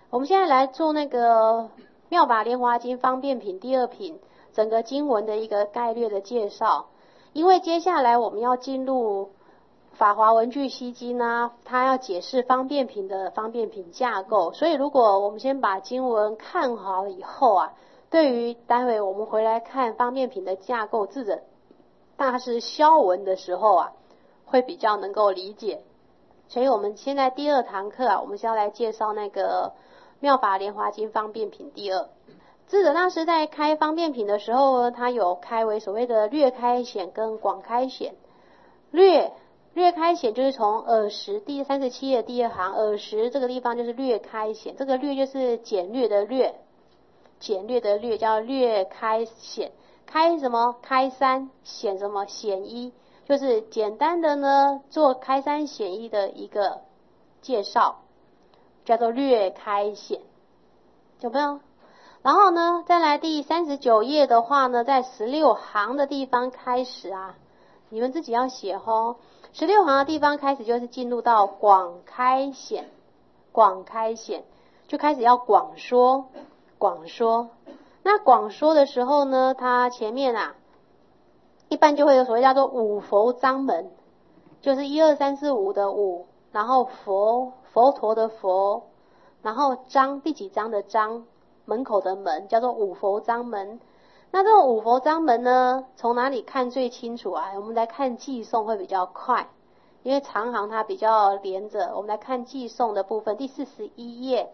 我们现在来做那个《妙法莲华经》方便品第二品整个经文的一个概略的介绍。因为接下来我们要进入法华文具析经啊，它要解释方便品的方便品架构，所以如果我们先把经文看好了以后啊，对于待会我们回来看方便品的架构智者大师消文的时候啊，会比较能够理解。所以我们现在第二堂课啊，我们是要来介绍那个妙法莲华经方便品第二。智者大师在开方便品的时候呢，他有开为所谓的略开显跟广开显。略开显就是从耳识第37页第二行，耳识这个地方就是略开显，这个略就是简略的略，简略的略叫略开显。开什么？开三，显什么？显一，就是简单的呢做开三显一的一个介绍，叫做略开显，有没有？然后呢，再来第39页的话呢，在16行的地方开始啊，你们自己要写哦。16行的地方开始就是进入到广开显，广开显就开始要广说，广说。那广说的时候呢，它前面啊，一般就会有所谓叫做五佛章门，就是1、2、3、4、5的5，然后佛陀的佛，然后章第几章的章，门口的门，叫做五佛章门。那这种五佛章门呢，从哪里看最清楚啊？我们来看寄颂会比较快，因为长行它比较连着。我们来看寄颂的部分，第41页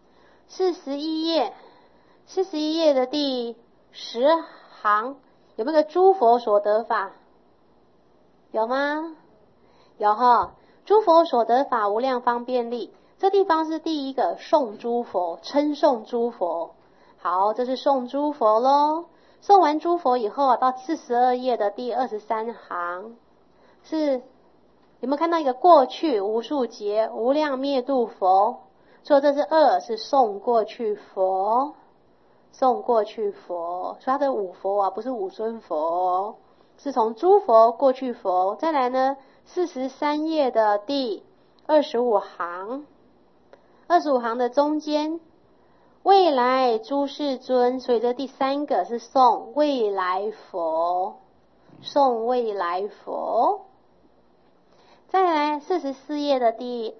，41页的第10行，有没有个诸佛所得法？有吗？有哈，诸佛所得法无量方便力。这地方是第一个颂诸佛，称颂诸佛。好，这是颂诸佛咯。颂完诸佛以后啊，到42页的第23行，是有没有看到一个过去无数劫无量灭度佛？所以这是2，是颂过去佛，颂过去佛。所以它的五佛啊，不是五尊佛，是从诸佛过去佛。再来呢，43页的第25行，25行的中间，未来诸世尊，所以这第3个是颂未来佛，颂未来佛。再来44页的第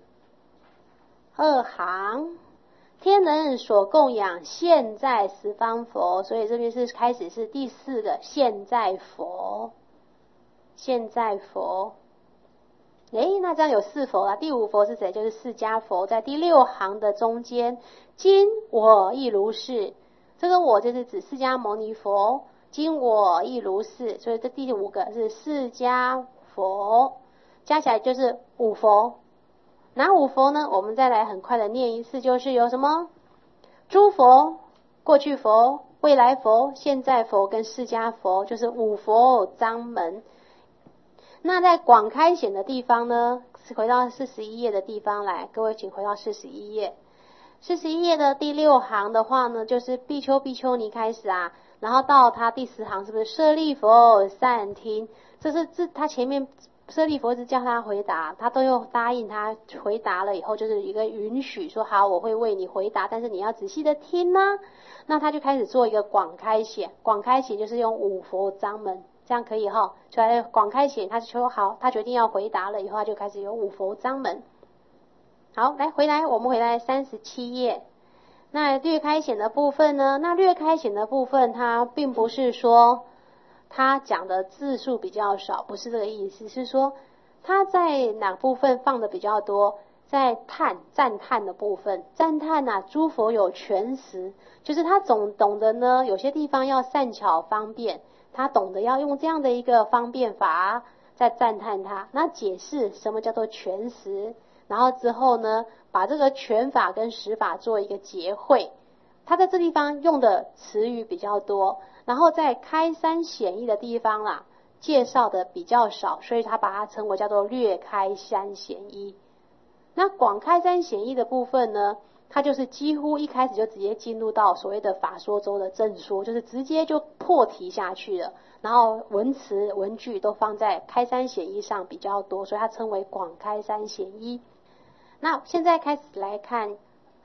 2行，天人所供养现在十方佛，所以这边是开始是第4个现在佛，现在佛。那这样有4佛了，第5佛是谁？就是释迦佛，在第6行的中间，今我亦如是，这个我就是指释迦牟尼佛，今我亦如是，所以这第5个是释迦佛，加起来就是5佛。哪5佛呢？我们再来很快的念一次，就是有什么？诸佛、过去佛、未来佛、现在佛跟释迦佛，就是5佛章门。那在广开显的地方呢，回到41页的地方来，各位请回到41页。41页的第6行的话呢，就是比丘比丘尼开始啊，然后到他第10行是不是舍利佛善听？这他前面舍利佛是叫他回答，他都有答应他回答了以后，就是一个允许说好，我会为你回答，但是你要仔细的听啊。那他就开始做一个广开显，广开显就是用5佛章门。这样可以哈，所以广开显，他说好，他决定要回答了以后，他就开始有5佛章门。好，我们回来37页。那略开显的部分呢？那略开显的部分，它并不是说他讲的字数比较少，不是这个意思，是说他在哪部分放的比较多？在赞叹的部分，赞叹啊，诸佛有全实，就是他总懂得呢，有些地方要善巧方便。他懂得要用这样的一个方便法在赞叹他，那解释什么叫做全实，然后之后呢，把这个全法跟实法做一个结会。他在这地方用的词语比较多，然后在开三显义的地方啦，介绍的比较少，所以他把它称为叫做略开三显义。那广开三显义的部分呢，它就是几乎一开始就直接进入到所谓的法说周的正说，就是直接就破题下去了，然后文词文句都放在开三显义上比较多，所以它称为广开三显义。那现在开始来看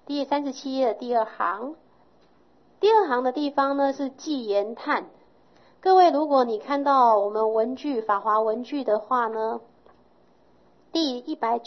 第37页的第2行。第2行的地方呢是记言叹。各位，如果你看到我们文具法华文具的话呢，第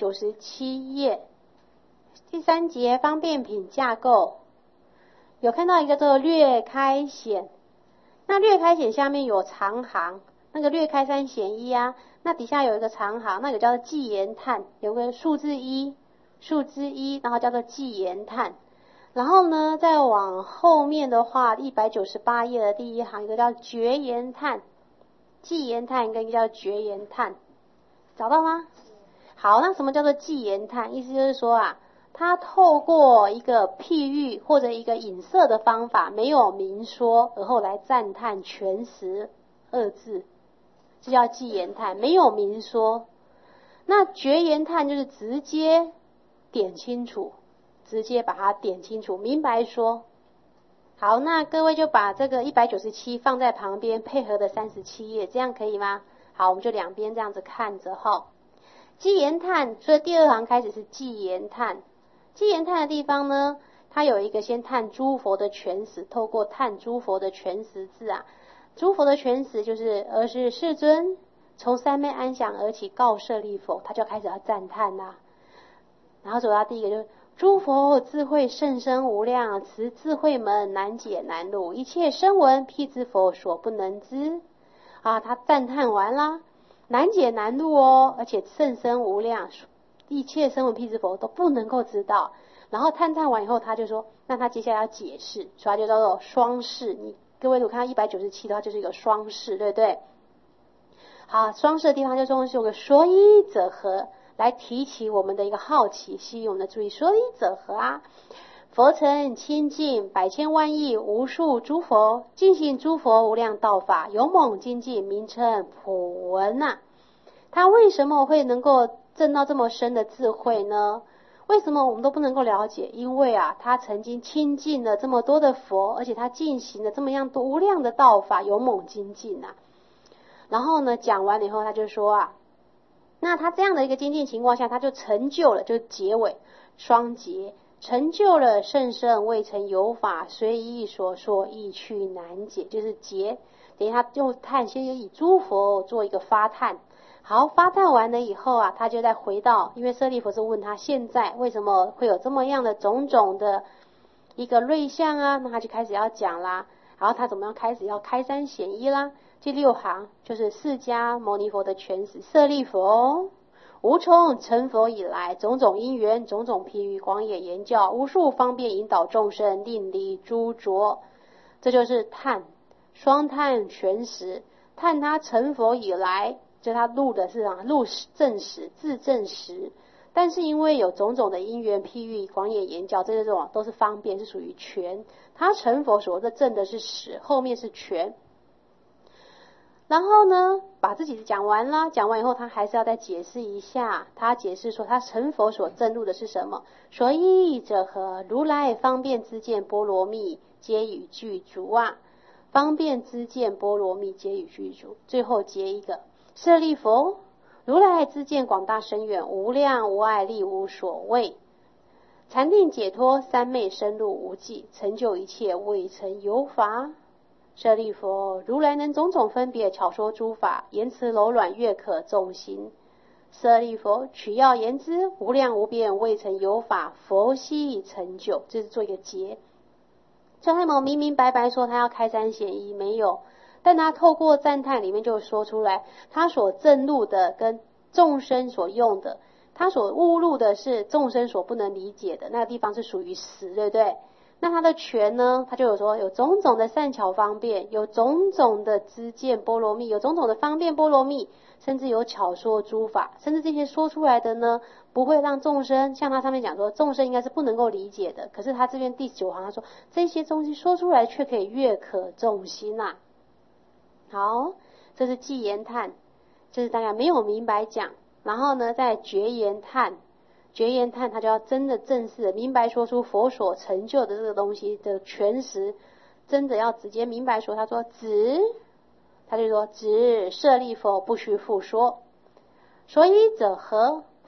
197页第3节方便品架构，有看到一个叫做略开显。那略开显下面有长行，那个略开3显1啊，那底下有一个长行，那个叫做记言叹，有个数字1，然后叫做记言叹。然后呢，再往后面的话，198页的第1行，一个叫绝言叹，记言叹跟一个叫绝言叹，找到吗？好，那什么叫做记言叹？意思就是说啊，他透过一个譬喻或者一个引射的方法，没有明说，而后来赞叹全实2字，这叫记言叹，没有明说。那绝言叹就是直接点清楚，直接把它点清楚，明白说。好，那各位就把这个197放在旁边，配合的37页，这样可以吗？好，我们就两边这样子看着哈。记言叹，所以第2行开始是记言叹。记言叹的地方呢，它有一个先叹诸佛的全实，透过叹诸佛的全实字啊，诸佛的全实就是而是世尊从三昧安详而起告舍利弗，他就开始要赞叹啦。然后走到第一个就是诸佛智慧甚深无量，此智慧门难解难入，一切声闻辟支佛所不能知啊，他赞叹完啦，难解难入哦，而且甚深无量，一切声闻辟支佛都不能够知道。然后叹完以后，他就说，那他接下来要解释，所以他就叫做双释。你各位如果看到197的话，就是一个双释，对不对？好，双释的地方就是用个所以者何来提起我们的一个好奇，吸引我们的注意。所以者何啊？佛尘清净百千万亿无数诸佛，尽行诸佛无量道法，勇猛精进，名称普闻啊。他为什么会能够证到这么深的智慧呢？为什么我们都不能够了解？因为啊，他曾经亲近了这么多的佛，而且他进行了这么样多无量的道法，勇猛精进啊。然后呢，讲完了以后，他就说啊，那他这样的一个精进情况下，他就成就了，就是结尾双结，成就了甚深未曾有法，随意所说，意趣难解，就是结。等于他用叹，先以诸佛做一个发叹。好，发叹完了以后啊，他就再回到，因为舍利弗是问他现在为什么会有这么样的种种的一个瑞相啊，那他就开始要讲啦。然后他怎么样开始要开3显1啦。第6行就是释迦牟尼佛的全实，舍利弗，无从成佛以来，种种因缘，种种譬喻，广演言教，无数方便引导众生，令离诸浊。这就是叹，双叹全实。叹他成佛以来，就他入的是入正实，自正实。但是因为有种种的因缘譬喻，广演言教，这种都是方便，是属于全。他成佛所的正的是实，后面是全。然后呢，把自己讲完了，讲完以后，他还是要再解释一下。他解释说，他成佛所证入的是什么？所以者何？如来方便知见波罗蜜，皆与具足啊！方便知见波罗蜜，皆与具足。最后结一个舍利弗，如来知见广大深远，无量无碍力无所谓，禅定解脱三昧深入无际，成就一切未曾有法。舍利弗，如来能种种分别巧说诸法，言辞柔软，悦可众心。舍利弗，取要言之，无量无边未曾有法，佛悉成就。这是做一个结。所以他们明明白白说他要开3显1，没有，但他透过赞叹里面就说出来，他所证入的跟众生所用的，他所悟入的是众生所不能理解的，那个地方是属于实，对不对？那他的全呢，他就有说有种种的善巧方便，有种种的知见波罗蜜，有种种的方便波罗蜜，甚至有巧说诸法，甚至这些说出来的呢，不会让众生，像他上面讲说众生应该是不能够理解的，可是他这边第9行他说这些东西说出来却可以悦可众心啊。好，这是记言叹，这是大家没有明白讲。然后呢，再绝言叹，绝言叹他就要真的正式明白说出佛所成就的这个东西的全实，真的要直接明白说，他说子，他就说子舍利弗不须复说。所以者何？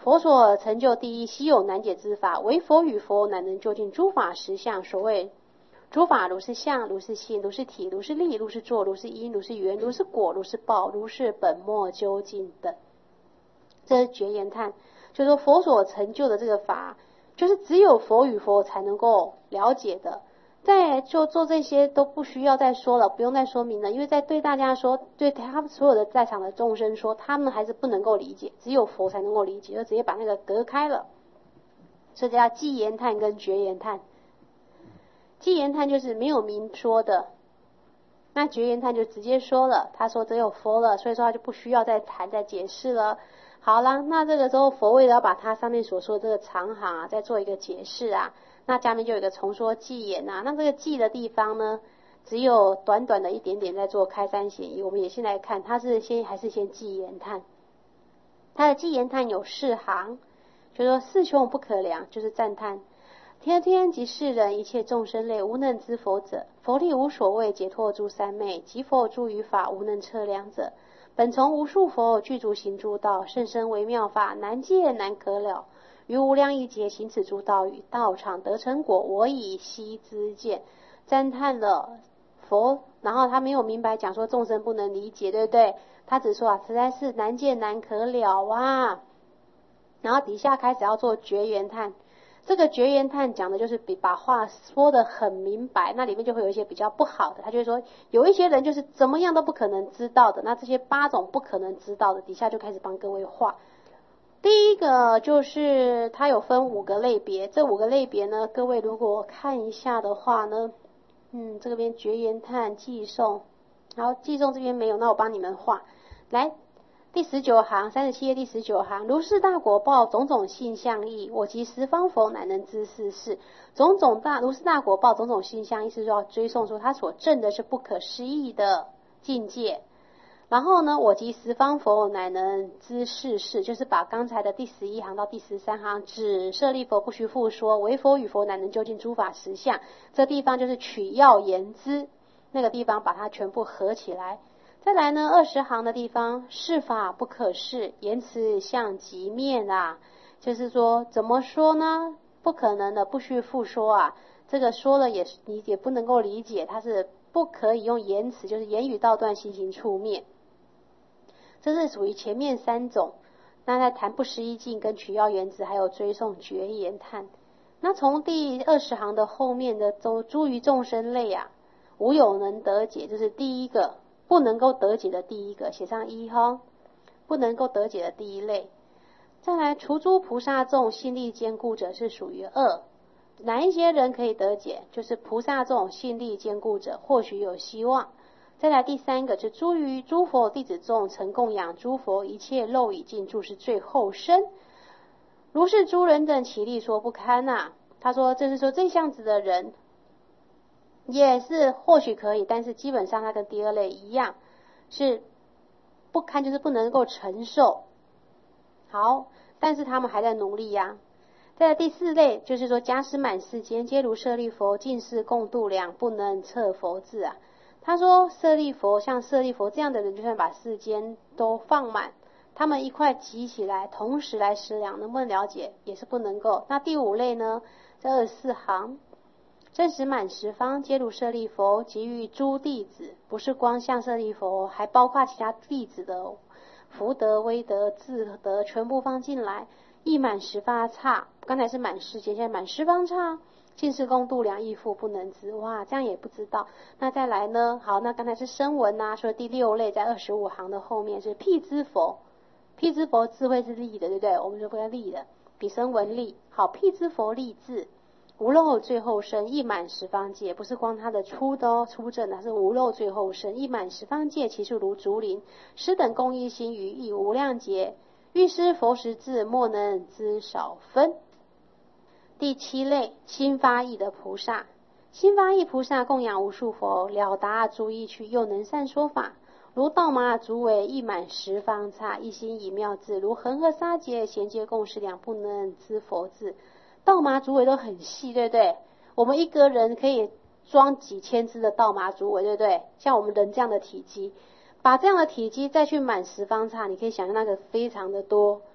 佛所成就第一稀有难解之法，唯佛与佛乃能究竟诸法实相。所谓诸法如是相，如是性，如是体，如是力，如是作，如是因，如是缘，如是果，如是报，如是本末究竟等。这是觉言叹，就是说佛所成就的这个法，就是只有佛与佛才能够了解的。再就做这些都不需要再说了，不用再说明了，因为在对大家说，对他们所有的在场的众生说，他们还是不能够理解，只有佛才能够理解，就直接把那个隔开了。所以叫偈言叹跟觉言叹。偈言叹就是没有明说的，那觉言叹就直接说了，他说只有佛了，所以说他就不需要再谈再解释了。好了，那这个时候佛为了要把他上面所说的这个长行啊，再做一个解释啊，那下面就有一个重说偈言啊，那这个偈的地方呢，只有短短的一点点在做开山显义。我们也先来看，他是还是先偈言叹。他的偈言叹有4行，就说四穷不可量，就是赞叹天天及世人一切众生类无能知佛者，佛力无所谓，解脱诸三昧，即佛诸于法无能测量者。本从无数佛具足行诸道，甚深微妙法，难解难可了。于无量亿劫行此诸道语，道场得成果，我以悉知见。赞叹了佛，然后他没有明白讲说众生不能理解，对不对？他只说实在是难解难可了啊。然后底下开始要做觉言叹。这个觉言叹讲的就是把话说得很明白，那里面就会有一些比较不好的，他就会说有一些人就是怎么样都不可能知道的，那这些8种不可能知道的，底下就开始帮各位画。第一个就是它有分5个类别，这5个类别呢，各位如果看一下的话呢，这边觉言叹偈颂，然后偈颂这边没有，那我帮你们画。来，第19行，37页第19行，如是大果报，种种性相异，我及十方佛乃能知是事。如是大果报，种种性相异，是说要追诵出他所证的是不可思议的境界。然后呢，我及十方佛乃能知是事，就是把刚才的第11行到第13行，指舍利佛不须复说，唯佛与佛乃能究竟诸法实相。这地方就是取要言之，那个地方把它全部合起来。再来呢，20行的地方，是法不可示，言辞相即面啊，就是说怎么说呢？不可能的，不须复说啊。这个说了你也不能够理解，它是不可以用言辞，就是言语道断，心行处灭。这是属于前面3种。那在谈不思议境跟取要言之，还有追诵觉言叹。那从第20行的后面的诸于众生类啊，无有能得解，就是第一个不能够得解的第一个，写上1哈，不能够得解的第一类。再来，除诸菩萨众信力坚固者是属于2。哪一些人可以得解？就是菩萨众信力坚固者，或许有希望。再来第3个是诸佛弟子众曾供养诸佛，一切漏已尽，注是最后生。如是诸人等其力说不堪啊。他说这是说这样子的人也是或许可以，但是基本上他跟第2类一样，是不堪，就是不能够承受。好，但是他们还在努力呀。再来第4类，就是说假使满世间皆如舍利佛，尽是共度量，不能测佛智啊。他说舍利佛，像舍利佛这样的人，就算把世间都放满，他们一块集起来，同时来思量，能不能了解？也是不能够。那第5类呢，在24行，真实满十方，皆如舍利佛，给予诸弟子，不是光像舍利佛，还包括其他弟子的福德、威德、智德，全部放进来，亦满十方刹。刚才是满世间，现在满十方刹。尽是共度量，亦复不能知。哇，这样也不知道。那再来呢？好，那刚才是声闻啊，所以第6类在25行的后面是辟支佛。辟支佛智慧是利的，对不对？我们就不要利的，比声闻利。好，辟支佛利智，无漏最后生，亦满十方界，不是光他的出的哦，出证的是无漏最后生，亦满十方界，其数如竹林。师等共一心于亦无量劫，欲施佛识智，莫能知少分。第7类，心发意的菩萨。心发意菩萨供养无数佛，了达诸意趣，又能善说法。如道麻足为亦满十方刹，一心以妙智，如恒河沙劫，衔接共识量，不能知佛智。道麻足为都很细，对不对？我们一个人可以装几千只的道麻足为，对不对？像我们人这样的体积，把这样的体积再去满十方刹，你可以想象那个非常的多。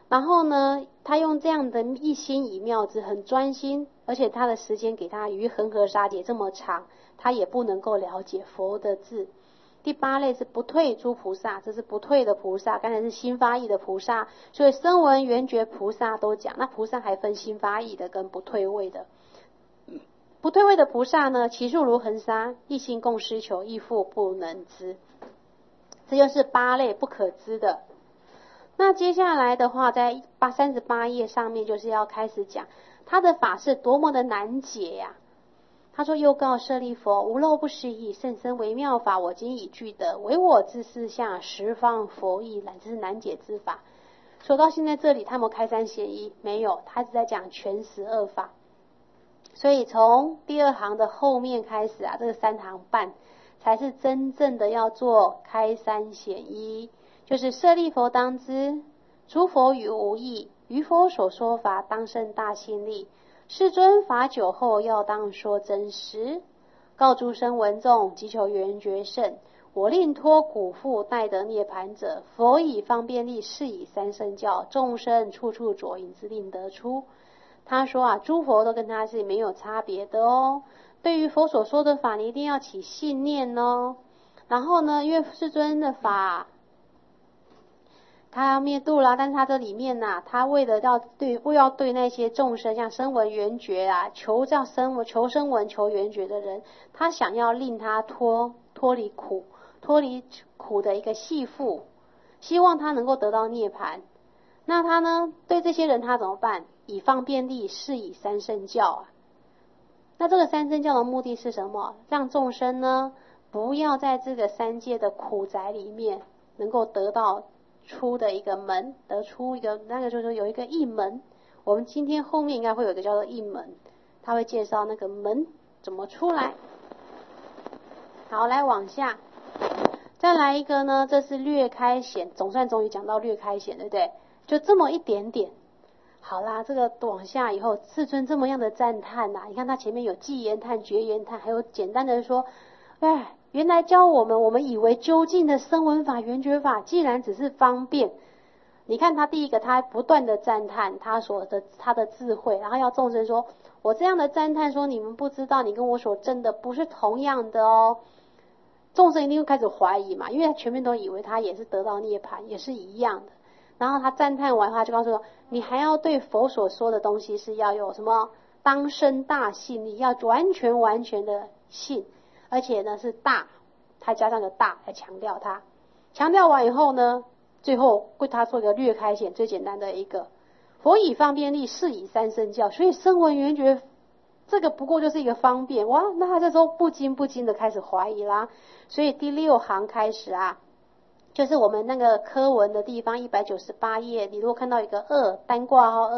然后呢，他用这样的一心以妙之，很专心，而且他的时间给他于恒河沙劫这么长，他也不能够了解佛的字。第八类是不退诸菩萨，这是不退的菩萨，刚才是心发意的菩萨，所以声闻缘觉菩萨都讲，那菩萨还分心发意的跟不退位的。不退位的菩萨呢，其数如恒沙，一心共施求，亦复不能知。这就是八类不可知的。那接下来的话，在38页上面就是要开始讲他的法是多么的难解呀。他说：又告舍利弗，无漏不思议，甚深微妙法，我今已具得，唯我之思下，十方佛意览，这是难解之法。说到现在这里，他们开三显一没有，他只在讲全12法。所以从第2行的后面开始啊，这个3行半才是真正的要做开三显一，就是舍利弗当知，诸佛语无异，于佛所说法，当生大信力。世尊法久后，要当说真实，告诸声闻众，即求缘觉甚。我令脱苦缚，待得涅盘者，佛以方便力，是以三圣教，众生处处着引之，令得出。他说啊，诸佛都跟他是没有差别的哦。对于佛所说的法，你一定要起信念哦。然后呢，因为世尊的法他要灭度啦，但是他这里面啊，他为了要对那些众生，像声闻缘觉啊，求声闻求缘觉的人，他想要令他脱离苦的一个系缚，希望他能够得到涅槃。那他呢，对这些人他怎么办？以方便力，是以三圣教啊。那这个三圣教的目的是什么？让众生呢，不要在这个三界的苦宅里面，能够得到出的一个门，得出一个那个就是说有一个一门。我们今天后面应该会有一个叫做一门，他会介绍那个门怎么出来。好，来往下，再来一个呢，这是略开显，终于讲到略开显，对不对？就这么一点点。好啦，这个往下以后，世尊这么样的赞叹呐，你看他前面有偈言叹、觉言叹，还有简单的说，哎，原来教我们以为究竟的声闻法、缘觉法，既然只是方便。你看他第一个，他不断的赞叹他的智慧，然后要众生说，我这样的赞叹说，你们不知道，你跟我所证的不是同样的哦。众生一定会开始怀疑嘛，因为他全面都以为他也是得到涅槃，也是一样的。然后他赞叹完，他就告诉我，你还要对佛所说的东西是要有什么当生大信力，要完全的信，而且呢是大，他加上个大来强调它。强调完以后呢，最后为他做一个略开显，最简单的一个佛以方便力，是以三圣教。所以声闻缘觉这个不过就是一个方便哇，那他这时候不禁的开始怀疑啦。所以第6行开始啊，就是我们那个科文的地方198页，你如果看到一个2单挂号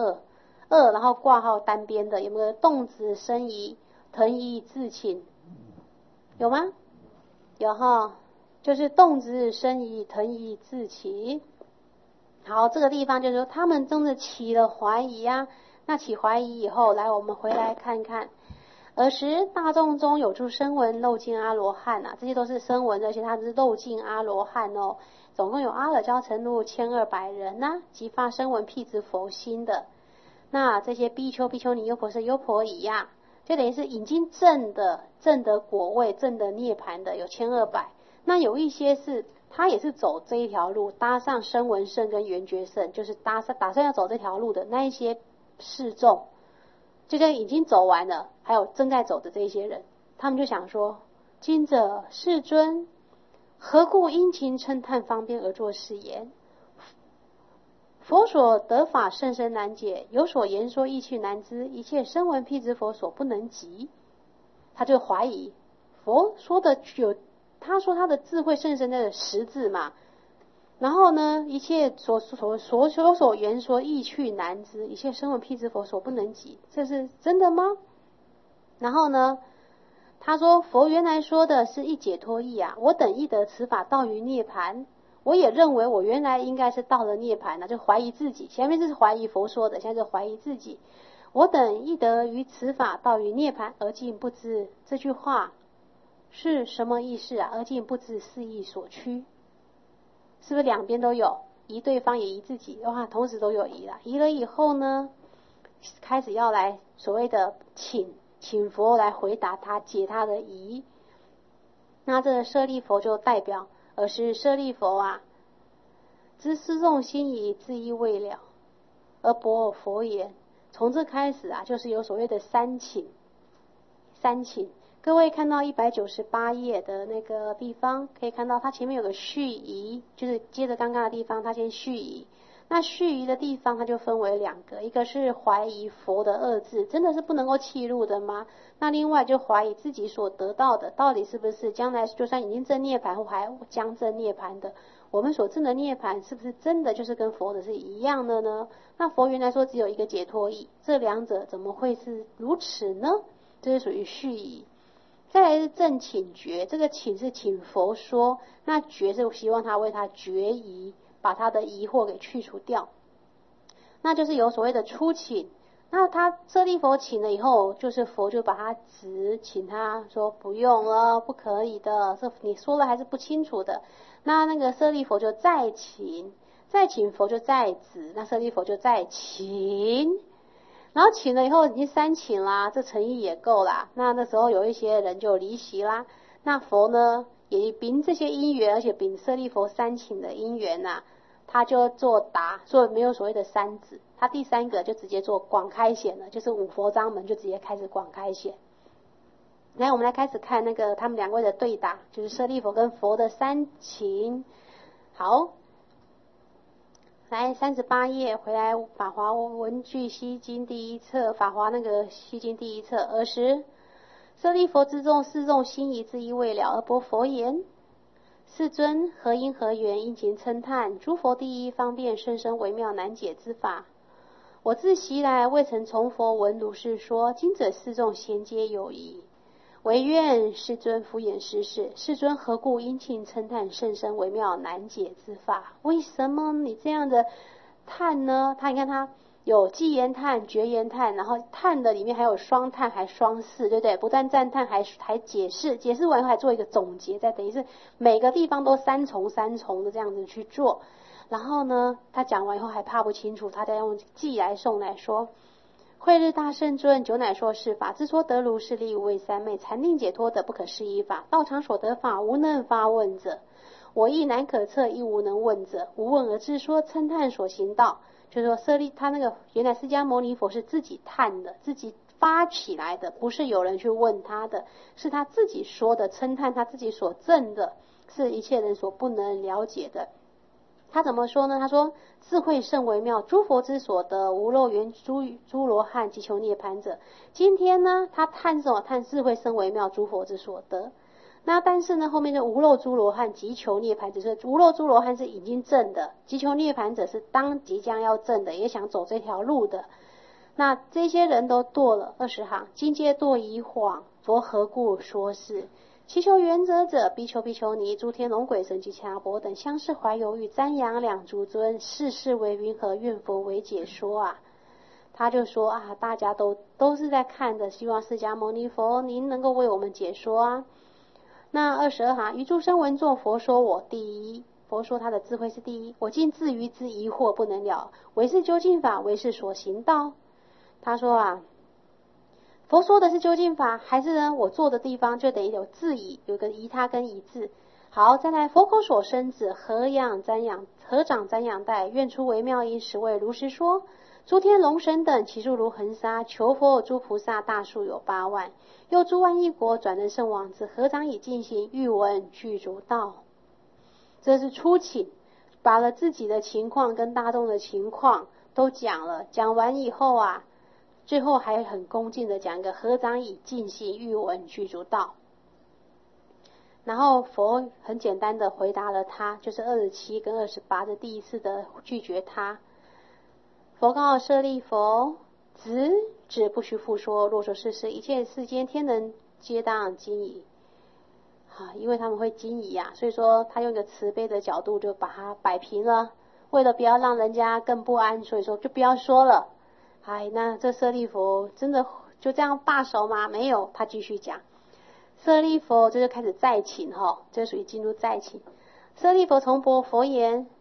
2，然后挂号单边的，有没有动词生疑腾疑自请？有吗？有哈，就是动词生疑腾疑自请。好，这个地方就是说他们真的起了怀疑啊。那起怀疑以后，来我们回来看看。尔时大众中有诸声闻漏尽阿罗汉啊，这些都是声闻，而且他是漏尽阿罗汉哦。总共有阿耨迦陈如1200人啊，即发声闻辟支佛心的。那这些比丘、比丘尼、优婆塞、优婆夷呀，就等于是已经证得果位、证得涅槃的有1200。那有一些是他也是走这一条路，搭上声闻乘跟缘觉乘，就是打算要走这条路的那一些示众。就像已经走完了，还有正在走的这些人，他们就想说，今者世尊何故殷勤称叹方便而作是言？佛所得法甚深难解，有所言说意趣难知，一切声闻辟支佛所不能及。他就怀疑佛说的他说他的智慧甚深的10字嘛，然后呢，一切所言说意趣难知，一切声闻辟支佛所不能及，这是真的吗？然后呢，他说佛原来说的是一解脱意啊，我等亦得此法到于涅槃，我也认为我原来应该是到了涅槃了，就怀疑自己。前面是怀疑佛说的，现在是怀疑自己。我等亦得于此法到于涅槃，而今不知这句话是什么意思啊？而今不知是意所趋。是不是两边都有？ 疑对方也疑自己，哇，同时都有疑了。疑了以后呢，开始要来所谓的请佛来回答他，解他的疑。那这个舍利佛就代表，而是舍利佛啊，知思众心疑，自意未了，而博佛言。从这开始啊，就是有所谓的三请。各位看到198页的那个地方，可以看到它前面有个续疑，就是接着刚刚的地方，它先续疑。那续疑的地方，它就分为两个，一个是怀疑佛的二字，真的是不能够契入的吗？那另外就怀疑自己所得到的，到底是不是将来就算已经证涅槃或还将证涅槃的，我们所证的涅槃是不是真的就是跟佛的是一样的呢？那佛原来说只有一个解脱义，这两者怎么会是如此呢？这是属于续疑。再来是正请决，这个请是请佛说，那决是希望他为他决疑，把他的疑惑给去除掉。那就是有所谓的初请，那他舍利佛请了以后，就是佛就把他请他说不用了，不可以的，这你说了还是不清楚的。那个舍利佛就再请佛就再指，那舍利佛就再请。然后请了以后已经三请啦，这诚意也够啦。那时候有一些人就离席啦。那佛呢也凭这些因缘，而且凭舍利佛三请的因缘啊，他就作答，所以没有所谓的三指。他第三个就直接做广开显了，就是五佛章门就直接开始广开显。来，我们来开始看那个他们两位的对答，就是舍利佛跟佛的三请。好。来38页回来，法华文具西经第一册，法华那个西经第一册。尔时舍利佛之众四众心疑自意未了，而博佛言：世尊，何因何缘，殷勤称叹诸佛第一方便甚深微妙难解之法。我自昔来未曾从佛闻如是说，今者四众咸皆有疑，唯愿世尊敷衍施事。世尊何故殷勤称叹甚深微妙难解之法？为什么你这样的叹呢？你看它有偈言叹、绝言叹，然后叹的里面还有双叹还双释，对不对？不但赞叹还解释完以后还做一个总结，再等于是每个地方都三重的这样子去做。然后呢，他讲完以后还怕不清楚，他再用偈来颂来说：慧日大圣尊，久乃说是法，自说得如是利无畏三昧，禅定解脱的不可思议法，道场所得法，无能发问者。我亦难可测，亦无能问者。无问而自说，称叹所行道。就是说他那个原来释迦牟尼佛是自己叹的，自己发起来的，不是有人去问他的，是他自己说的，称叹他自己所证的，是一切人所不能了解的。他怎么说呢？他说：智慧甚微妙，诸佛之所得，无漏缘诸罗汉及求涅槃者。今天呢，他叹什么？叹智慧甚微妙，诸佛之所得。那但是呢，后面就无漏诸罗汉及求涅槃者，是无漏诸罗汉是已经证的，及求涅槃者是即将要证的，也想走这条路的。那这些人都堕了20行，今皆堕以谎，佛何故说是？祈求原者，比丘尼、诸天龙鬼神及其他佛等，相视怀犹豫，瞻仰两诸尊，世为云何？愿佛为解说啊！他就说啊，大家都是在看的，希望释迦牟尼佛您能够为我们解说啊。那22行，于诸声闻众，佛说我第一。佛说他的智慧是第一，我今自于之疑惑不能了，唯是究竟法，唯是所行道。他说啊，佛说的是究竟法，还是呢我做的地方就等于有自疑，有个疑他跟疑字。好，再来，佛口所生子，合掌瞻仰待，愿出微妙音，实为如实说。诸天龙神等，其数如恒沙，求佛诸菩萨大数有8万，又诸万亿国转轮圣王子，合掌以尽行，欲闻具足道。这是初请，把了自己的情况跟大众的情况都讲了，讲完以后啊，最后还很恭敬的讲一个合掌以尽行，欲闻具足道。然后佛很简单的回答了他，就是27跟28的第一次的拒绝他。佛告舍利佛：子不须复说，若说是事，一切世间天人皆当惊疑。因为他们会惊疑啊，所以说他用一个慈悲的角度就把它摆平了，为了不要让人家更不安，所以说就不要说了。那这舍利佛真的就这样罢手吗？没有，他继续讲。舍利佛这就开始再请，这属于进入再请。舍利佛重博佛言：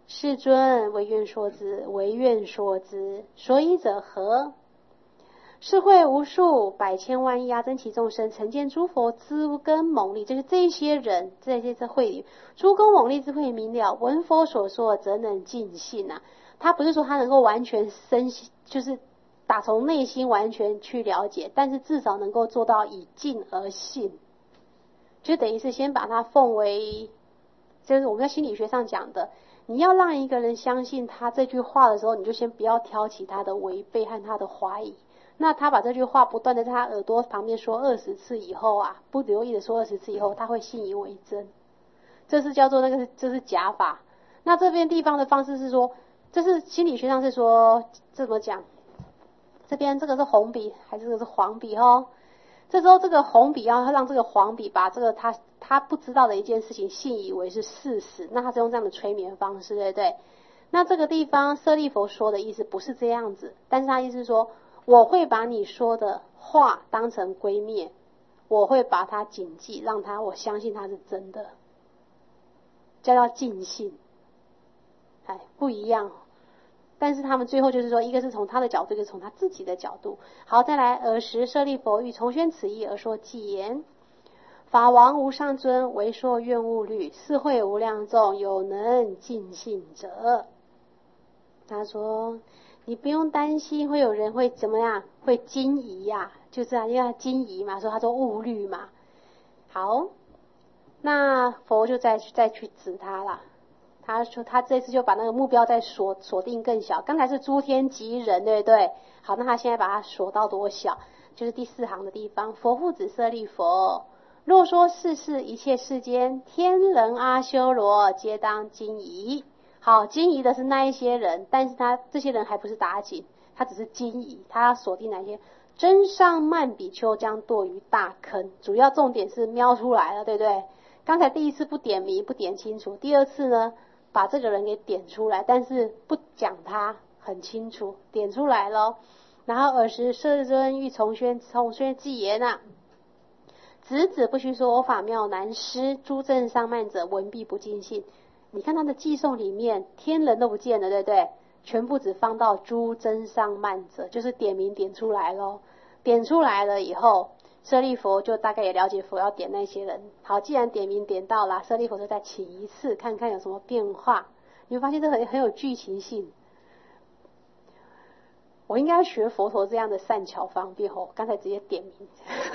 世尊，唯愿说之，唯愿说之。所以者何？是会无数百千万亿阿僧祇众生，曾见诸佛诸根猛力，就是这些人，这会里诸根猛力智慧明了，闻佛所说，则能尽信啊。他不是说他能够完全就是打从内心完全去了解，但是至少能够做到以尽而信，就等于是先把它奉为，就是我们在心理学上讲的，你要让一个人相信他这句话的时候，你就先不要挑起他的违背和他的怀疑。那他把这句话不断的在他耳朵旁边说20次以后啊，不留意的说20次以后，他会信以为真。这是叫做这是假法。那这边地方的方式是说，这是心理学上是说这怎么讲？这边这个是红笔还是这个是黄笔哦？这时候这个红笔要让这个黄笔把这个他不知道的一件事情信以为是事实，那他是用这样的催眠方式，对不对？那这个地方舍利弗说的意思不是这样子，但是他意思是说，我会把你说的话当成圭臬，我会把它谨记，让我相信它是真的，这叫尽信。不一样。但是他们最后就是说，一个是从他的角度，一个是从他自己的角度。好，再来，尔时舍利弗欲重宣此义而说偈言：法王无上尊，为说愿物律，是会无量众，有能尽信者。他说，你不用担心会有人会怎么样，会惊疑呀，就这样，因为他惊疑嘛，说他说物律嘛。好，那佛就再去指他了。他说他这次就把那个目标再锁定更小，刚才是诸天及人，对不对？好，那他现在把它锁到多小？就是第4行的地方。佛父子舍利弗，若说世事一切世间，天人阿修罗皆当惊疑。好，惊疑的是那一些人，但是这些人还不是打紧，他只是惊疑，他要锁定哪些？真上慢比丘将堕于大坑，主要重点是瞄出来了，对不对？刚才第一次不点名不点清楚，第二次呢把这个人给点出来，但是不讲他很清楚，点出来了。然后尔时世尊欲重宣偈言啊，子不须说，我法妙难施，诸正上慢者闻必不尽信。你看他的偈颂里面，天人都不见了，对不对？全部只放到诸真上慢者，就是点名点出来咯。点出来了以后，舍利弗就大概也了解佛要点那些人。好，既然点名点到了，舍利弗就再请一次，看看有什么变化。你会发现这很有剧情性。我应该学佛陀这样的善巧方便哦，刚才直接点名。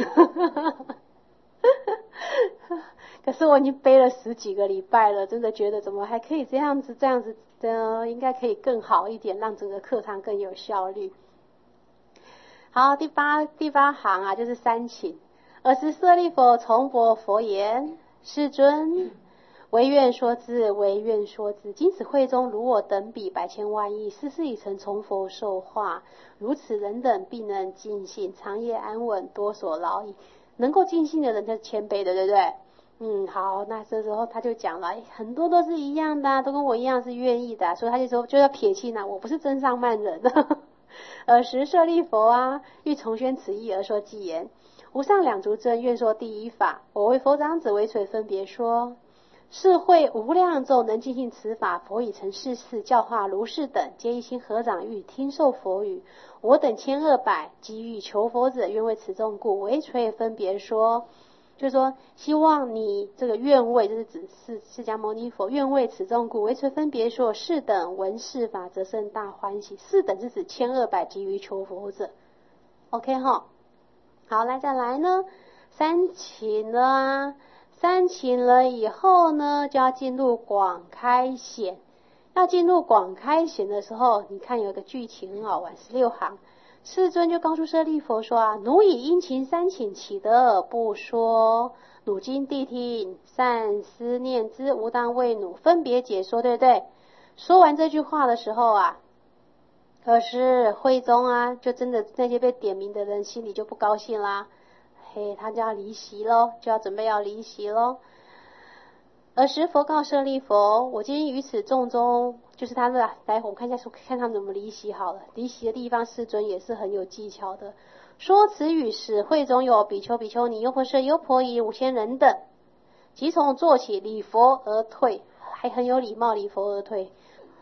可是我已经背了10几个礼拜了，真的觉得怎么还可以这样子的，应该可以更好一点，让整个课堂更有效率。好，第八行啊，就是3请。尔时舍利弗重薄佛言：世尊，唯愿说之，唯愿说之。今此会中，如我等比百千万亿，世世已成从佛受化，如此人等必能尽信，长夜安稳，多所劳矣。能够尽信的人，就是谦卑的，对不对？好，那这时候他就讲了，很多都是一样的，都跟我一样是愿意的，所以他就说就要撇清了，我不是真上慢人。尔时舍利弗啊，欲重宣此义而说偈言：无上两足尊，愿说第一法。我为佛长子，为垂分别说。是会无量众能尽信此法，佛已成世事，教化如是等，皆一心合掌欲听受佛语。我等1200急欲求佛者，愿为此众故，为垂分别说。就是说，希望你这个愿为，就是指释迦牟尼佛愿为此众故，为垂分别说。是等闻是法，则生大欢喜。是等是指1200急于求佛者。OK 哈，好，再来呢，3请了啊。3请了以后呢，就要进入广开显。要进入广开显的时候，你看有一个剧情很好玩，16行。世尊就告诉舍利弗说啊，奴以殷勤3请起得不说，汝今谛听，善思念之，吾当为汝分别解说，对不对？说完这句话的时候啊，可是会中啊，就真的那些被点名的人心里就不高兴啦，他就要离席咯，就要准备要离席咯。尔时佛告舍利弗：我今天于此众中，就是他们来，我们看一下，看他们怎么离席好了。离席的地方，世尊也是很有技巧的。说此语时，会中有比丘、比丘尼、优婆塞、优婆夷5000人等，即从坐起，礼佛而退，还很有礼貌，礼佛而退。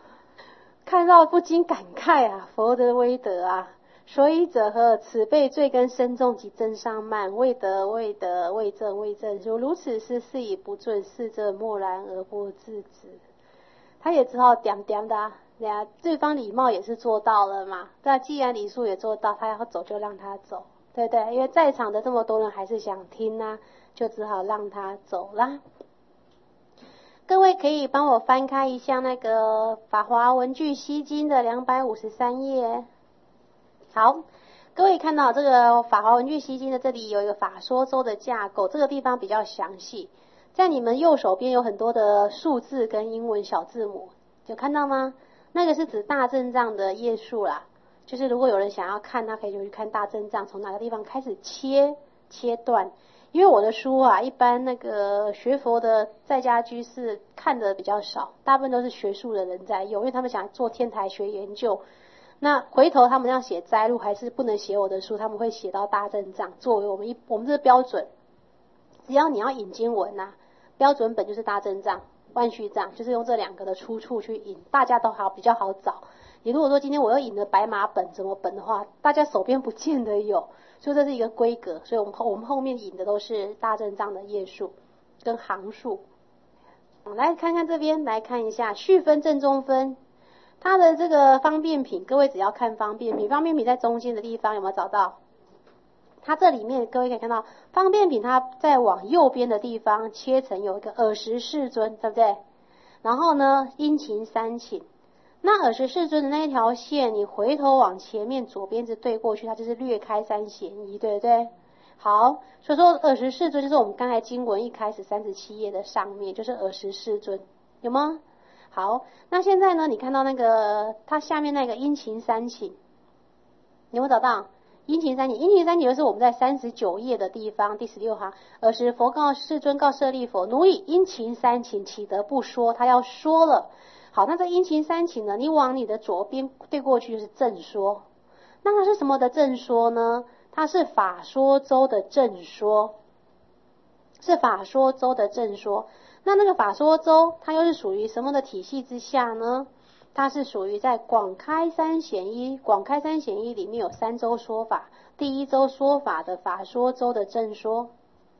看到不禁感慨啊，佛的威德啊！所以者何？此辈罪根深重及增上慢，未得未得，未正未正。如此事，是以不准，逝者默然而不自知。他也只好点点的啊，对方礼貌也是做到了嘛。那既然礼数也做到，他要走就让他走，对不对？因为在场的这么多人还是想听啊，就只好让他走啦。各位可以帮我翻开一下那个《法华文具西经》的253页。好，各位看到这个《法华文具西经》的这里有一个法说周的架构，这个地方比较详细。在你们右手边有很多的数字跟英文小字母，有看到吗？那个是指大正藏的页数啦。就是如果有人想要看，他可以就去看大正藏，从哪个地方开始切断。因为我的书啊，一般那个学佛的在家居士看的比较少，大部分都是学术的人在用，因为他们想做天台学研究。那回头他们要写摘录，还是不能写我的书，他们会写到大正藏作为我们这个标准。只要你要引经文啊，标准本就是大正藏、万续藏，就是用这两个的出处去引，大家都比较好找。你如果说今天我要引的白马本什么本的话，大家手边不见得有，所以这是一个规格。所以我们后面引的都是大正藏的页数跟行数。来看看这边，来看一下续分正中分，它的这个方便品，各位只要看方便品，方便品在中间的地方有没有找到？它这里面各位可以看到，方便品它在往右边的地方切成有一个耳识世尊，对不对？然后呢，殷勤三请。那耳识世尊的那一条线，你回头往前面左边子对过去，它就是略开三嫌疑，对不对？好，所以说耳识世尊就是我们刚才经文一开始37页的上面，就是耳识世尊，有吗？好，那现在呢，你看到那个它下面那个殷勤三请，有没有找到？殷勤三请，殷勤三请就是我们在39页的地方第16行，尔时佛告世尊告舍利弗，奴以殷勤三请，岂得不说？他要说了。好，那这殷勤三请呢，你往你的左边对过去就是正说。那它是什么的正说呢？它是法说周的正说，是法说周的正说。那个法说周，它又是属于什么的体系之下呢？它是属于在广开三显一，广开三显一里面有3周说法，第1周说法的法说周的正说，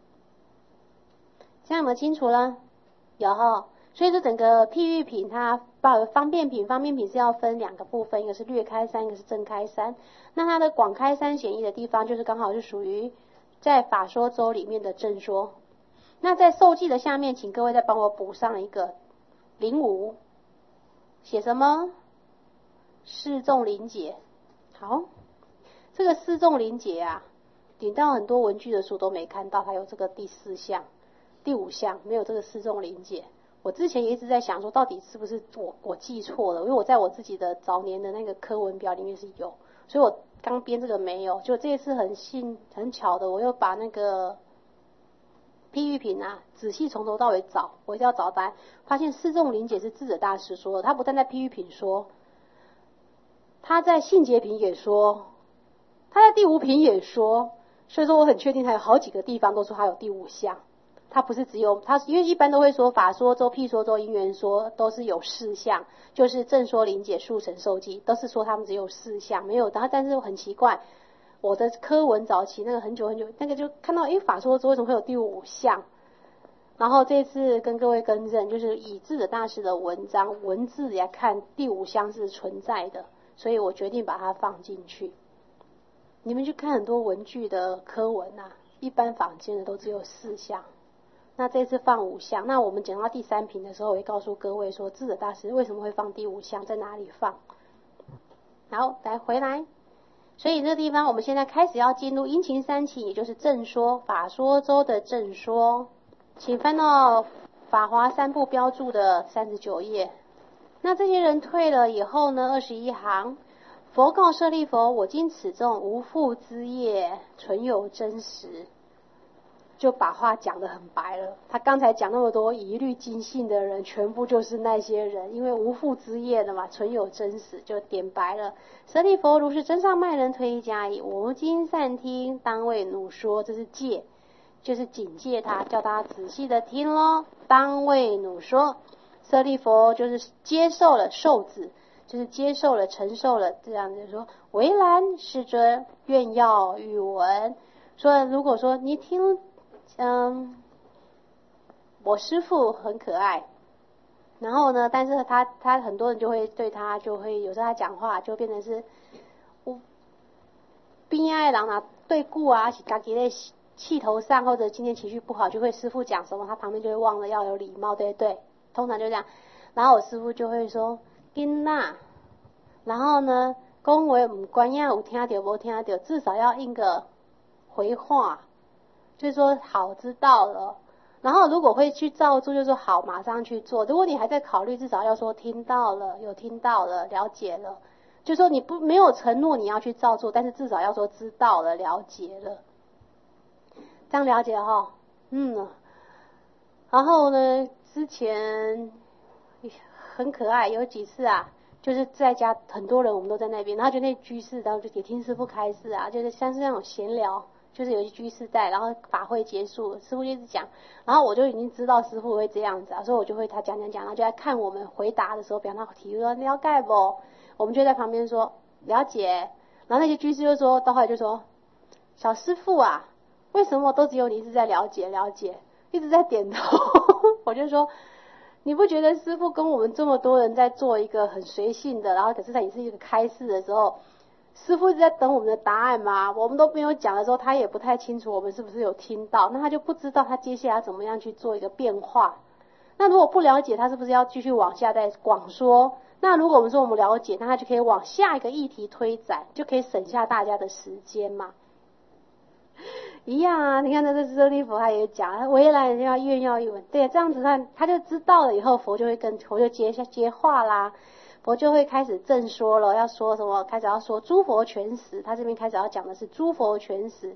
这样有没有清楚了？有哈。所以这整个譬喻品它方便品是要分2个部分，一个是略开三，一个是正开三。那它的广开三显一的地方，就是刚好是属于在法说周里面的正说。那在受记的下面，请各位再帮我补上一个05，写什么？示众临解。好，这个示众临解啊，顶到很多文具的书都没看到，还有这个第4项、第5项没有这个示众临解。我之前也一直在想说，到底是不是我记错了？因为我在我自己的早年的那个科文表里面是有，所以我刚编这个没有。就这一次很巧的，我又把那个譬喻品啊，仔细从头到尾找，我一定要找答案。发现示众临解是智者大师说的，他不但在譬喻品说，他在信解品也说，他在第5品也说，所以说我很确定他有好几个地方都说他有第5项。它不是只有它，因为一般都会说法说周、譬说周、因缘说都是有4项，就是正说、临解、速成、受记，都是说他们只有4项，没有。然后但是很奇怪，我的科文早期那个很久那个就看到，法说周为什么会有第5项？然后这次跟各位更正，就是以智者大师的文章文字来看，第5项是存在的，所以我决定把它放进去。你们去看很多文具的科文啊，一般坊间的都只有4项。那这次放5项，那我们讲到第3品的时候，我会告诉各位说，智者大师为什么会放第5项，在哪里放。好，来回来。所以这个地方我们现在开始要进入殷勤三请，也就是正说，法说周的正说。请翻到法华3部标注的39页。那这些人退了以后呢，21行，佛告舍利弗，我今此众无复之业，纯有真实。就把话讲得很白了。他刚才讲那么多疑虑尽信的人，全部就是那些人，因为无复之业的嘛，纯有真实，就点白了。舍利弗，如是真上慢人推加矣。我今善听，当为汝说，这是戒，就是警戒他，叫他仔细的听咯。当为汝说，舍利弗就是接受了受字。 就是接受了、承受了，这样子说。唯然世尊，愿要欲闻。说如果说你听，我师父很可爱，然后呢，但是他很多人就会对他就会有时候他讲话就变成是，边爱人啊对顾啊，是自己的气头上或者今天情绪不好，就会师父讲什么，他旁边就会忘了要有礼貌，对不对？通常就这样。然后我师父就会说囡仔，然后呢，讲话不管呀有听到没听到，至少要应个回话，就是说好知道了。然后如果会去照做，就说好马上去做。如果你还在考虑，至少要说听到了，有听到了，了解了。就说你没有承诺你要去照做，但是至少要说知道了，了解了。这样了解齁。然后呢，之前很可爱，有几次啊，就是在家很多人，我们都在那边，然后就那居士，然后就也听师父开示啊，就是像是那种闲聊，就是有些居士在，然后法会结束，师父就一直讲，然后我就已经知道师父会这样子啊，所以我就会他讲，然后就在看我们回答的时候，比方他提说了解不，我们就在旁边说了解，然后那些居士就说到后来就说，小师父啊，为什么都只有你一直在了解，一直在点头？我就说，你不觉得师父跟我们这么多人在做一个很随性的，然后可是他也是一个开示的时候，师父一直在等我们的答案吗？我们都没有讲的时候，他也不太清楚我们是不是有听到，那他就不知道他接下来怎么样去做一个变化。那如果不了解，他是不是要继续往下再广说？那如果我们说我们了解，那他就可以往下一个议题推展，就可以省下大家的时间嘛。一样啊，你看那个舍利弗他也讲，唯然要愿要欲闻，对，这样子他就知道了以后，佛就会跟佛就接话啦，佛就会开始正说了，要说什么，开始要说诸佛全实，他这边开始要讲的是诸佛全实。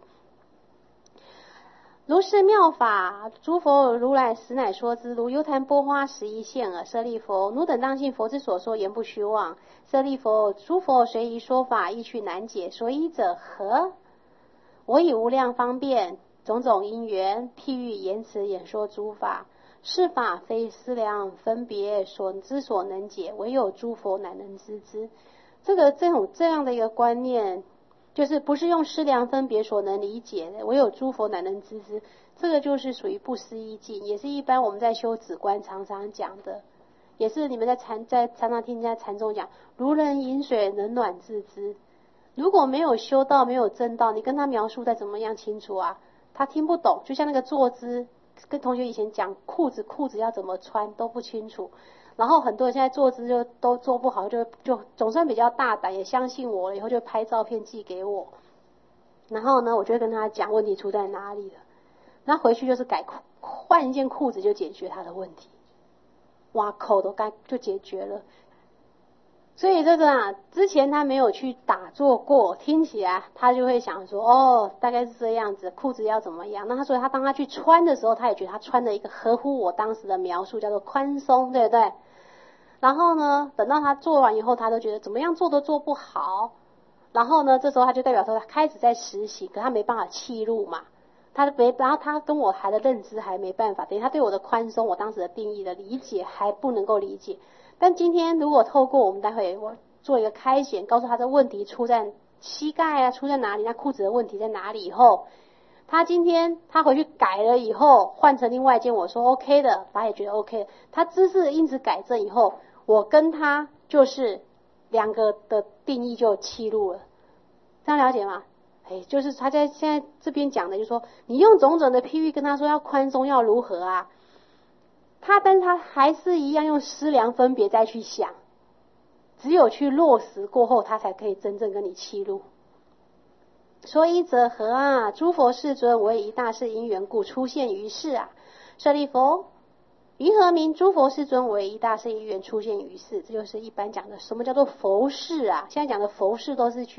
如是妙法，诸佛如来实乃说之。如幽昙波花11现耳。舍利弗，汝等当信佛之所说，言不虚妄。舍利弗，诸佛随宜说法，意趣难解，所以者何？我以无量方便种种因缘，譬喻言辞演说诸法。是法非思量分别所能解，唯有诸佛乃能知之。这样的一个观念，就是不是用思量分别所能理解的，唯有诸佛乃能知之。这个就是属于不思议境，也是一般我们在修止观常常讲的，也是你们在常常听人家禅宗讲，如人饮水，冷暖自知。如果没有修到，没有证到，你跟他描述再怎么样清楚啊，他听不懂。就像那个坐姿，跟同学以前讲裤子要怎么穿都不清楚，然后很多人现在坐姿就都做不好，就总算比较大胆，也相信我了，以后就拍照片寄给我，然后呢，我就会跟他讲问题出在哪里了，那回去就是换一件裤子就解决他的问题，挖口都就解决了。所以这个啊，之前他没有去打坐过，听起来他就会想说，哦，大概是这样子，裤子要怎么样？那所以他当他去穿的时候，他也觉得他穿的一个合乎我当时的描述，叫做宽松，对不对？然后呢，等到他做完以后，他都觉得怎么样做都做不好。然后呢，这时候他就代表说他开始在实行，可他没办法契入嘛，然后他跟我还的认知还没办法，等于他对我的宽松，我当时的定义的理解还不能够理解。但今天如果透过我们待会我做一个开显，告诉他的问题出在膝盖啊，出在哪里，那裤子的问题在哪里以后，他今天他回去改了以后，换成另外一件，我说 OK 的，他也觉得 OK 的，他姿势因此改正以后，我跟他就是两个的定义就契入了，这样了解吗？就是他在现在这边讲的，就是说你用种种的譬喻跟他说要宽松要如何啊，但是他还是一样用思量分别再去想，只有去落实过后，他才可以真正跟你契入。所以者何啊？诸佛世尊为一大事因缘故出现于世啊。舍利弗，于何名诸佛世尊为一大事因缘出现于世？这就是一般讲的什么叫做佛事啊？现在讲的佛事都是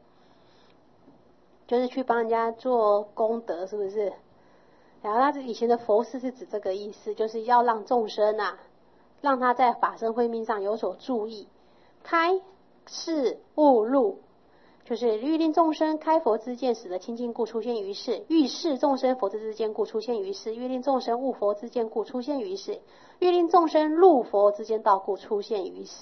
就是去帮人家做功德，是不是？然后他以前的佛事是指这个意思，就是要让众生啊，让他在法身慧命上有所注意，开示悟入，就是欲令众生开佛之见，使得清净故出现于世；欲示众生佛之见故出现于世；欲令众生悟佛之见故出现于世；欲令众生入佛之间道故出现于世；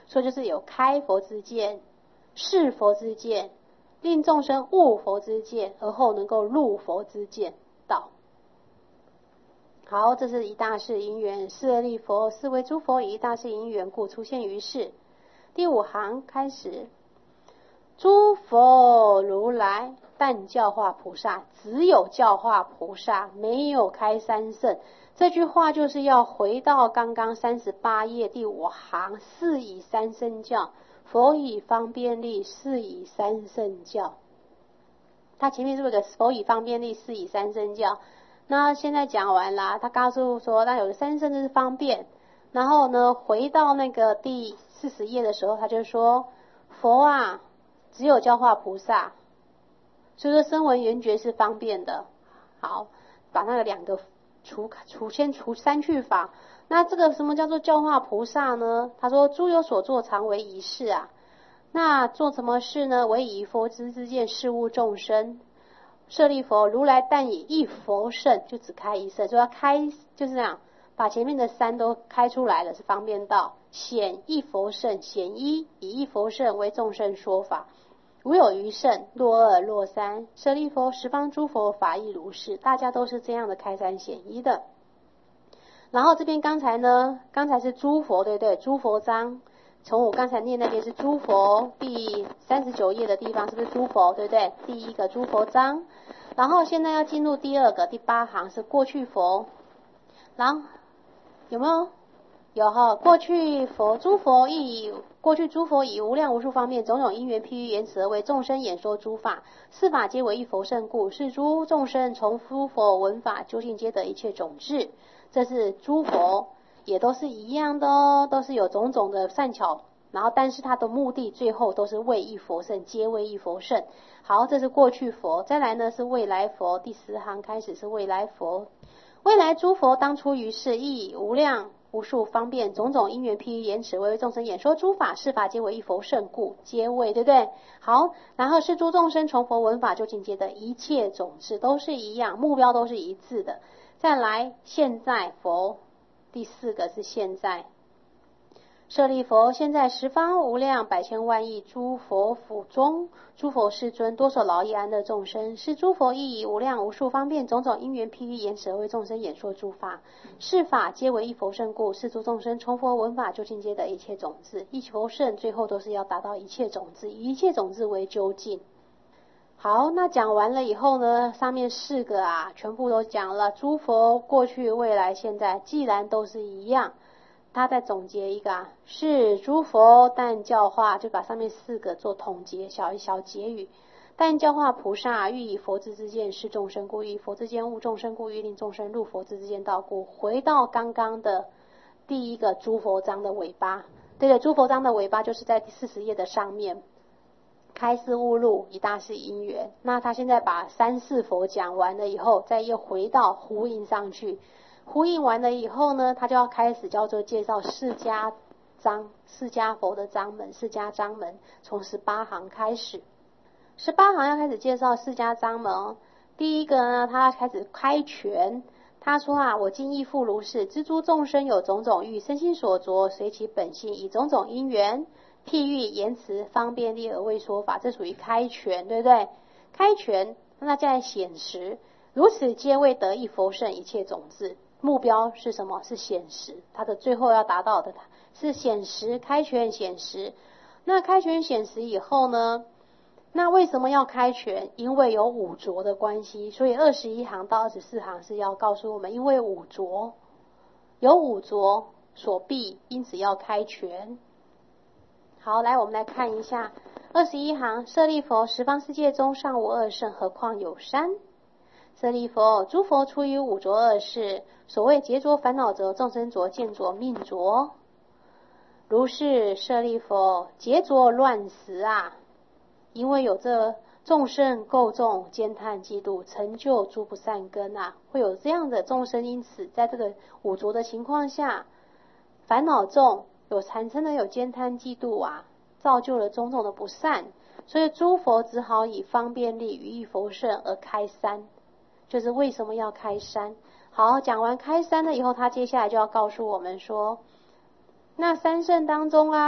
所以就是有开佛之见、示佛之见、令众生悟佛之见，而后能够入佛之见道。好，这是一大事因缘，是而立佛，是为诸佛以一大事因缘故出现于世。第5行开始，诸佛如来但教化菩萨，只有教化菩萨，没有开三圣。这句话就是要回到刚刚38页第5行，是以三圣教，佛以方便力，是以三圣教。他前面是不是有个佛以方便力，是以三圣教？那现在讲完了，他告诉说，那有个三圣就是方便。然后呢，回到那个第40页的时候，他就说，佛啊，只有教化菩萨，所以说声闻缘觉是方便的。好，把那个2个先除三去法。那这个什么叫做教化菩萨呢？他说，诸有所作，常为一事啊。那做什么事呢？为以佛之见事物众生。舍利佛，如来但以一佛圣，就只开一圣，所以要开就是这样，把前面的3都开出来了，是方便道。显一佛圣，显一以一佛圣为众生说法，无有余圣，若2若3。舍利佛，十方诸佛法亦如是，大家都是这样的开三显一的。然后这边刚才是诸佛，对不对？诸佛章，从我刚才念那边是诸佛，第39页的地方是不是诸佛，对不对？第一个诸佛章。然后现在要进入第2个第8行是过去佛。然后有没有？有哈，过去诸佛以无量无数方面种种因缘譬喻言辞而为众生演说诸法，四法皆为一佛圣故，是诸众生从诸佛闻法，究竟皆得一切种智。这是诸佛也都是一样的哦，都是有种种的善巧，然后但是它的目的最后都是为一佛圣，皆为一佛圣。好，这是过去佛。再来呢是未来佛，第10行开始是未来佛。未来诸佛当出于世，亦以无量无数方便种种因缘譬喻言辞，为众生演说诸法，是法皆为一佛圣故，皆为，对不对？好，然后是诸众生从佛闻法究竟皆得一切种智，都是一样，目标都是一致的。再来现在佛，第4个是现在。舍利佛，现在十方无量百千万亿诸佛府中，诸佛世尊多所劳役安乐众生，是诸佛亦以无量无数方便种种因缘譬喻言辞而为众生演说诸法，是法皆为一佛圣故，是诸众生从佛闻法究竟皆得一切种智。一佛圣最后都是要达到一切种智，以一切种智为究竟。好，那讲完了以后呢，上面4个全部都讲了，诸佛过去未来现在既然都是一样，他再总结一个是诸佛但教化，就把上面4个做统结，小结语。但教化菩萨，欲以佛之见示众生故，以佛之见悟众生故，欲令众生入佛之见道故。回到刚刚的第一个诸佛章的尾巴，对的，诸佛章的尾巴就是在第40页的上面，开示悟入一大事因缘。那他现在把3、4佛讲完了以后，再又回到呼应上去，呼应完了以后呢，他就要开始叫做介绍释迦章，释迦佛的章门，释迦章门，从18行开始。18行要开始介绍释迦章门哦。第一个呢，他开始开权，他说我今亦复如是，知诸众生有种种欲，身心所着，随其本性，以种种因缘譬喻言辞方便力而为说法，这属于开权，对不对？开权，那再来显实，如此皆为得一佛圣一切种智。目标是什么？是显实，它的最后要达到的是显实，开权显实。那开权显实以后呢，那为什么要开权？因为有五浊的关系，所以21行到24行是要告诉我们，因为五浊，有五浊所蔽，因此要开权。好，来我们来看一下21行，舍利佛，十方世界中尚无二圣，何况有三？舍利佛，诸佛出于五浊二事，所谓劫浊、烦恼浊、众生浊、见浊、命浊。如是舍利佛，劫浊乱时因为有这众生垢重、奸贪、嫉妒，成就诸不善根会有这样的众生，因此在这个五浊的情况下，烦恼重，有产生的有奸贪、嫉妒造就了种种的不善，所以诸佛只好以方便力于一佛圣而开三。就是为什么要开三。好，讲完开三了以后，他接下来就要告诉我们说，那三圣当中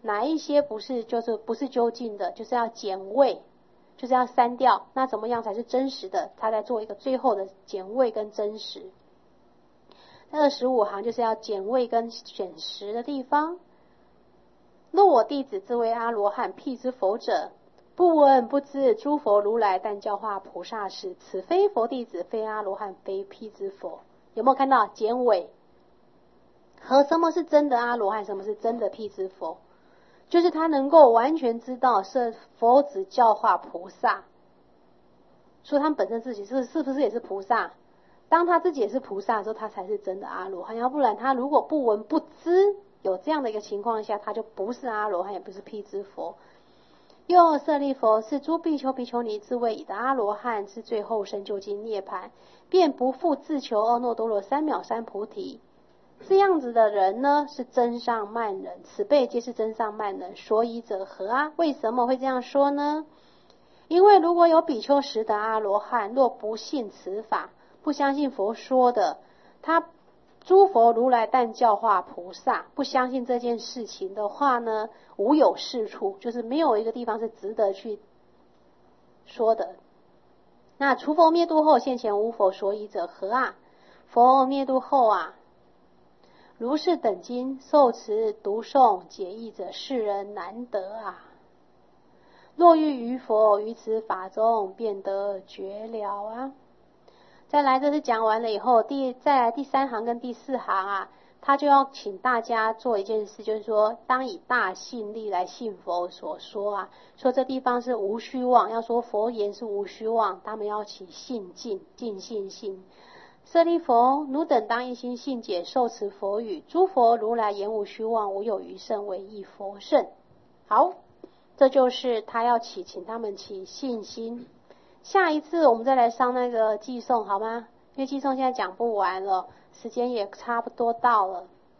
哪一些不是究竟的，就是要减位，就是要删掉，那怎么样才是真实的？他在做一个最后的减位跟真实。那25行就是要减位跟选实的地方。若我弟子自谓阿罗汉，辟之佛者，不闻不知诸佛如来，但教化菩萨事，此非佛弟子，非阿罗汉，非辟之佛。有没有看到减尾？和什么是真的阿罗汉，什么是真的辟支佛？就是他能够完全知道是佛子教化菩萨，说他们本身自己是不是也是菩萨？当他自己也是菩萨的时候，他才是真的阿罗汉。要不然他如果不闻不知，有这样的一个情况下，他就不是阿罗汉，也不是辟支佛。又舍利佛，是诸比丘比丘尼自谓以的阿罗汉，是最后生究竟涅槃，便不复自求阿耨多罗三藐三菩提。这样子的人呢，是真上慢人，此辈皆是真上慢人。所以者何啊？为什么会这样说呢？因为如果有比丘识得阿罗汉，若不信此法，不相信佛说的，他诸佛如来但教化菩萨，不相信这件事情的话呢，无有是处，就是没有一个地方是值得去说的。那除佛灭度后现前无否，所以者何啊？佛灭度后啊，如是等经受持读诵解义者，世人难得啊。若欲于佛于此法中，便得觉了啊。再来，这是讲完了以后，再来第3行跟第4行啊，他就要请大家做一件事，就是说，当以大信力来信佛所说啊，说这地方是无虚妄，要说佛言是无虚妄，他们要起信尽信心。舍利弗，汝等当一心信解受持佛语，诸佛如来言无虚妄，无有余圣，唯一佛圣。好，这就是他要请他们起信心。下一次我们再来上那个寄诵好吗？因为寄诵现在讲不完了，时间也差不多到了。